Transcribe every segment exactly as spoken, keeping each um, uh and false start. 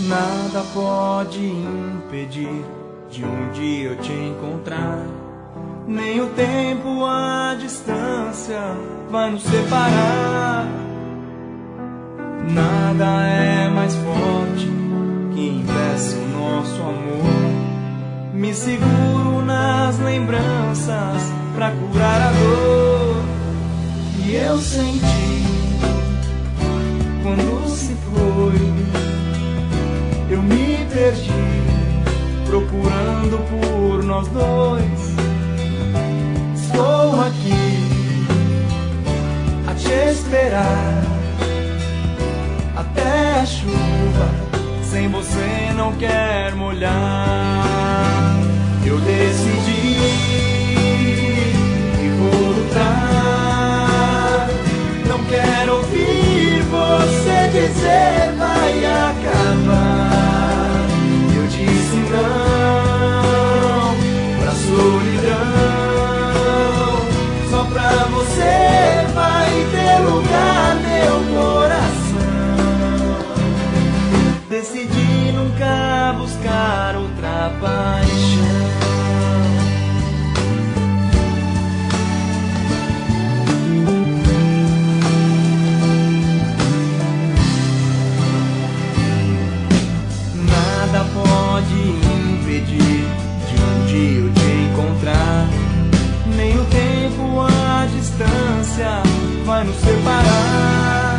Nada pode impedir de um dia eu te encontrar. Nem o tempo, a distância vai nos separar. Nada é mais forte que impeça o nosso amor. Me seguro nas lembranças pra curar a dor. E eu senti quando se foi. Eu me perdi procurando por nós dois. Estou aqui a te esperar até a chuva. Sem você não quer molhar. Eu decidi e vou lutar. Não quero ouvir você dizer vai acabar. Eu disse não pra solidão. Só pra você vai ter lugar meu coração. Decidi nunca buscar outra paixão. Nada pode impedir de um dia eu te encontrar. Nem o tempo, a distância vai nos separar.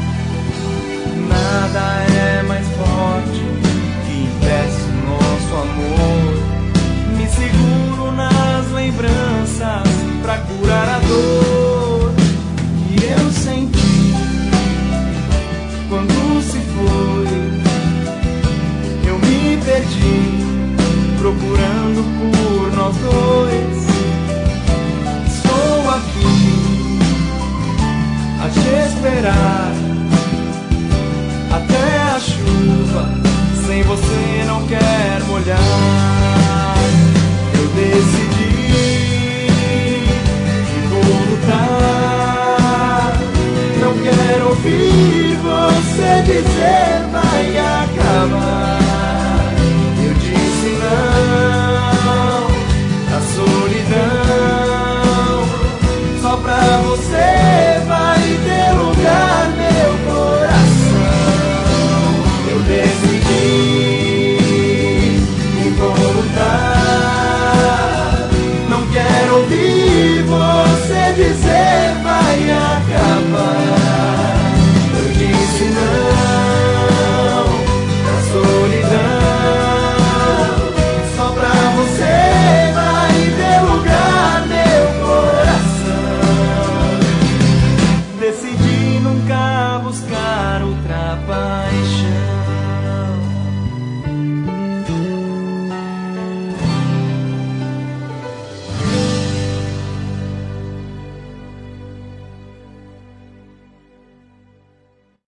Nada é mais forte que impeça o nosso amor. Me seguro nas lembranças pra curar a dor. E eu senti quando se foi. Eu me perdi procurando por nós dois. Estou aqui a te esperar até a chuva. Sem você não quer molhar. Eu decidi e vou lutar. Não quero ouvir você dizer